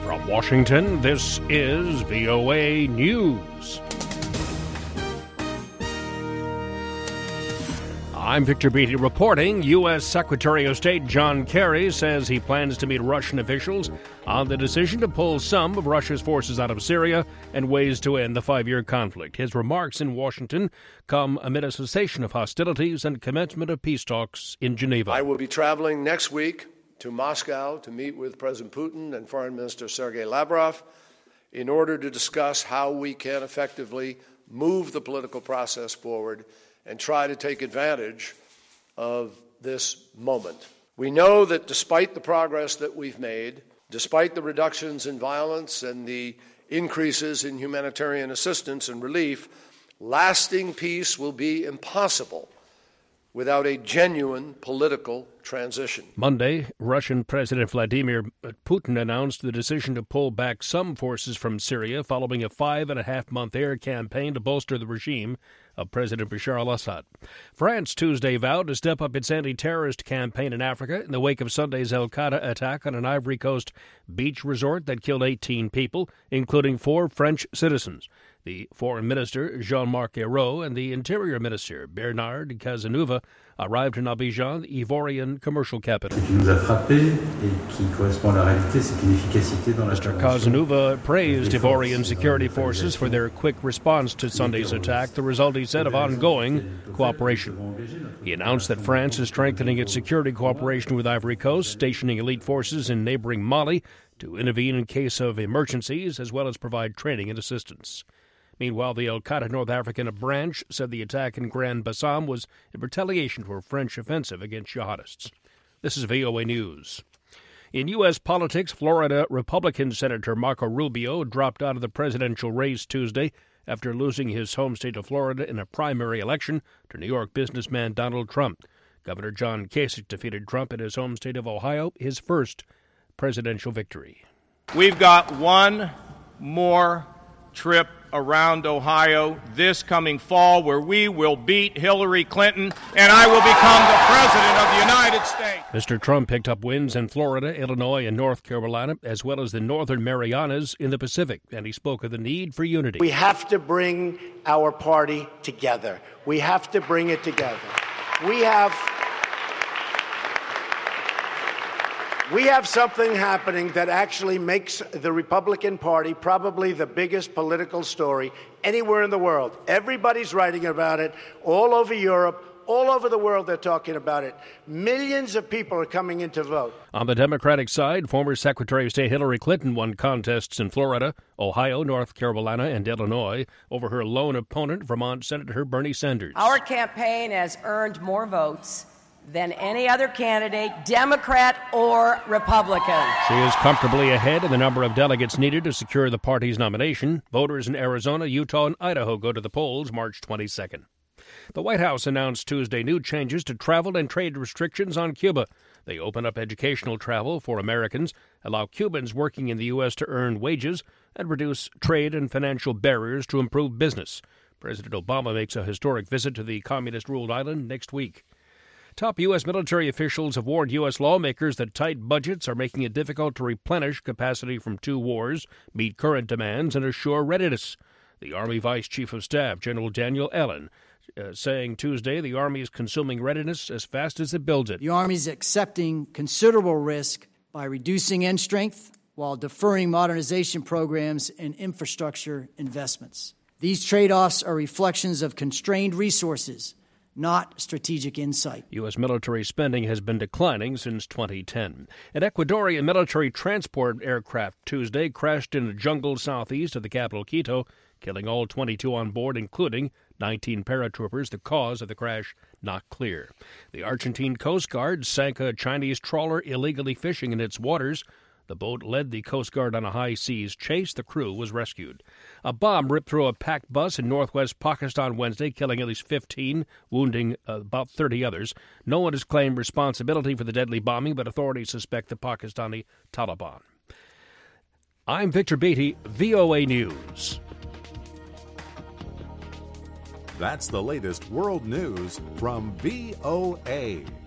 From Washington, this is VOA News. I'm Victor Beatty reporting. U.S. Secretary of State John Kerry says he plans to meet Russian officials on the decision to pull some of Russia's forces out of Syria and ways to end the 5-year conflict. His remarks in Washington come amid a cessation of hostilities and commencement of peace talks in Geneva. I will be traveling next week to Moscow to meet with President Putin and Foreign Minister Sergei Lavrov in order to discuss how we can effectively move the political process forward and try to take advantage of this moment. We know that despite the progress that we've made, despite the reductions in violence and the increases in humanitarian assistance and relief, lasting peace will be impossible without a genuine political transition. Monday, Russian President Vladimir Putin announced the decision to pull back some forces from Syria following a 5.5-month air campaign to bolster the regime of President Bashar al-Assad. France Tuesday vowed to step up its anti-terrorist campaign in Africa in the wake of Sunday's al-Qaeda attack on an Ivory Coast beach resort that killed 18 people, including 4 French citizens. The Foreign Minister, Jean-Marc Ayrault, and the Interior Minister, Bernard Cazeneuve, arrived in Abidjan, the Ivorian commercial capital. Mr. Cazeneuve praised Ivorian security forces for their quick response to Sunday's attack, the result, he said, of ongoing cooperation. He announced that France is strengthening its security cooperation with Ivory Coast, stationing elite forces in neighboring Mali to intervene in case of emergencies, as well as provide training and assistance. Meanwhile, the al-Qaeda North African branch said the attack in Grand Bassam was in retaliation for a French offensive against jihadists. This is VOA News. In U.S. politics, Florida Republican Senator Marco Rubio dropped out of the presidential race Tuesday after losing his home state of Florida in a primary election to New York businessman Donald Trump. Governor John Kasich defeated Trump in his home state of Ohio, his first presidential victory. We've got one more trip around Ohio this coming fall where we will beat Hillary Clinton and I will become the President of the United States. Mr. Trump picked up wins in Florida, Illinois, and North Carolina, as well as the Northern Marianas in the Pacific, and he spoke of the need for unity. We have to bring our party together. We have to bring it together. We have something happening that actually makes the Republican Party probably the biggest political story anywhere in the world. Everybody's writing about it all over Europe, all over the world they're talking about it. Millions of people are coming in to vote. On the Democratic side, former Secretary of State Hillary Clinton won contests in Florida, Ohio, North Carolina, and Illinois over her lone opponent, Vermont Senator Bernie Sanders. Our campaign has earned more votes than any other candidate, Democrat or Republican. She is comfortably ahead in the number of delegates needed to secure the party's nomination. Voters in Arizona, Utah, and Idaho go to the polls March 22nd. The White House announced Tuesday new changes to travel and trade restrictions on Cuba. They open up educational travel for Americans, allow Cubans working in the U.S. to earn wages, and reduce trade and financial barriers to improve business. President Obama makes a historic visit to the communist-ruled island next week. Top U.S. military officials have warned U.S. lawmakers that tight budgets are making it difficult to replenish capacity from 2 wars, meet current demands, and assure readiness. The Army Vice Chief of Staff, General Daniel Allen, saying Tuesday the Army is consuming readiness as fast as it builds it. The Army is accepting considerable risk by reducing end strength while deferring modernization programs and infrastructure investments. These trade-offs are reflections of constrained resources, not strategic insight. U.S. military spending has been declining since 2010. An Ecuadorian military transport aircraft Tuesday crashed in a jungle southeast of the capital, Quito, killing all 22 on board, including 19 paratroopers. The cause of the crash not clear. The Argentine Coast Guard sank a Chinese trawler illegally fishing in its waters. The boat led the Coast Guard on a high seas chase. The crew was rescued. A bomb ripped through a packed bus in northwest Pakistan Wednesday, killing at least 15, wounding about 30 others. No one has claimed responsibility for the deadly bombing, but authorities suspect the Pakistani Taliban. I'm Victor Beatty, VOA News. That's the latest world news from VOA.